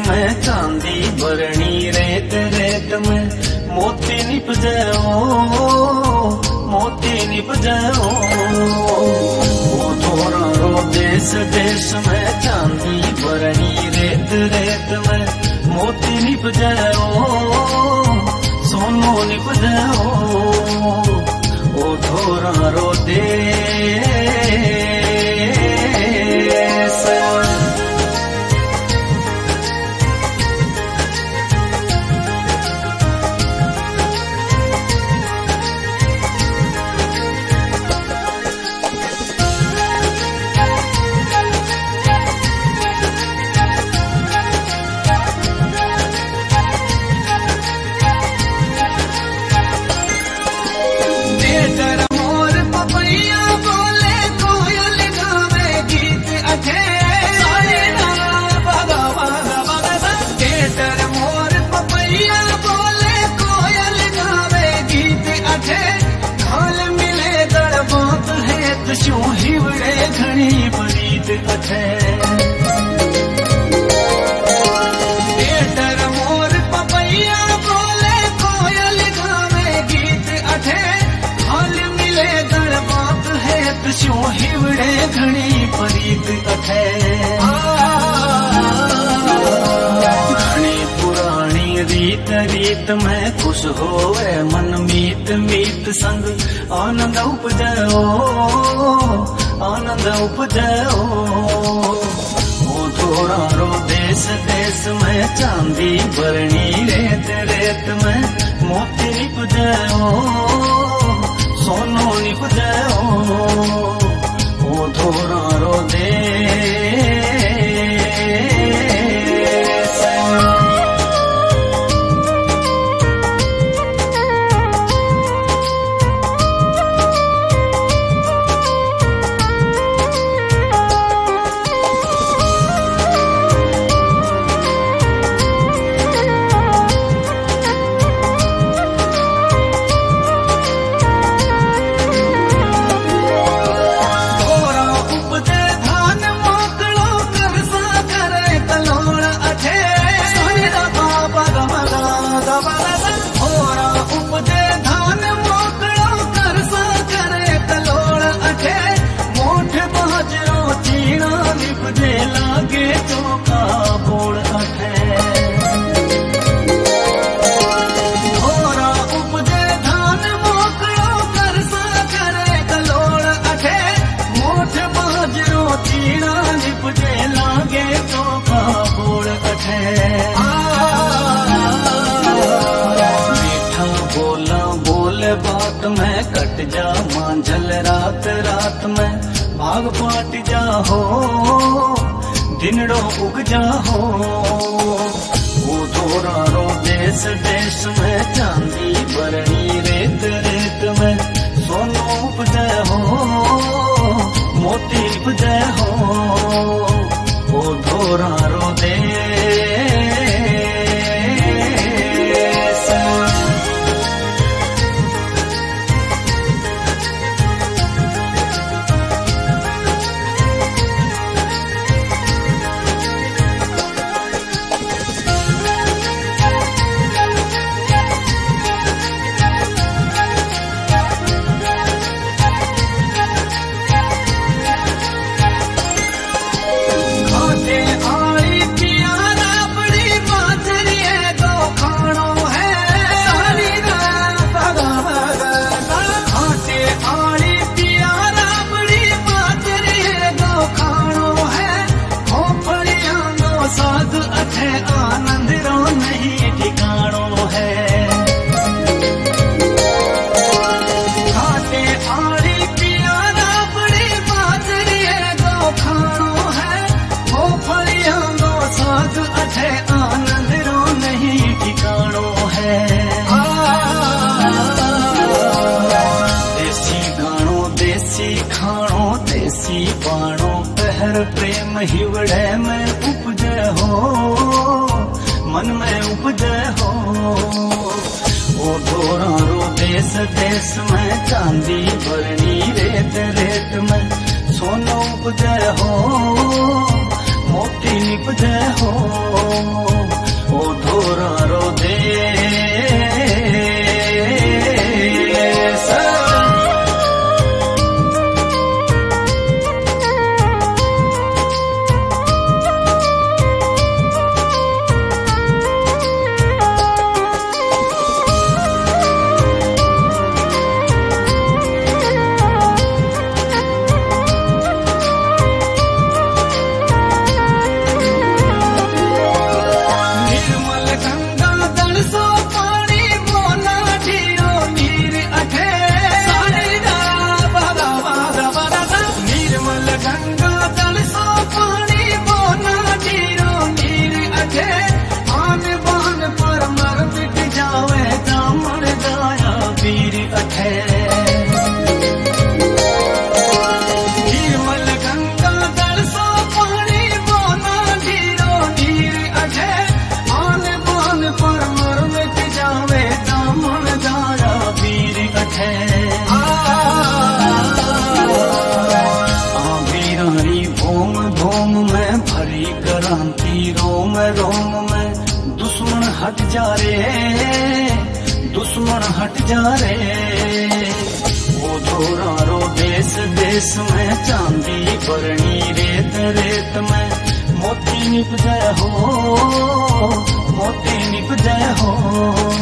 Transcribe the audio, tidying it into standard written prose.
में चांदी भरणी रेत रेत में मोती निपजे मोती निपजे वो थोड़ा रो देश देश में चांदी भरणी रेत रेत में मोती निपजे सोनो निपजे वो थोड़ा रो देश। शो हिवड़े घणी बरीत अथे बेटर मोर पपैया बोले कोयल गावे गीत अथे हाल मिले दर बात है तो शो हिवड़े घणी बरीत अथे घणी पुरानी रीत रीत में खुश होवे मन मीत मीत संग आनंद उपजो आनंद उपजो वो थोड़ा रो देश देश में चांदी भरणी रेत रेत में मोती निपजो सोनो निपजो वो थोड़ा रो देश। बात में कट जा मांझल रात रात में भाग पाट जा हो दिनड़ो उग जा हो वो थोड़ा रो देश देश में चांदी भरणी रेत रेत में सोनो उपजे हो मोती उपजे हो वो थोड़ा रो देश। देसी बाणो पहर प्रेम हिवड़े में उपजे हो मन में उपजे हो वो थोड़ा रो देश देश में चांदी भरणी रेत रेत में सोनो उपजे हो मोती निपजे हो। जा रे। ओ धोरा रो देश देश में चांदी बरणी रेत रेत में मोती निप जय हो, मोती निप जय हो।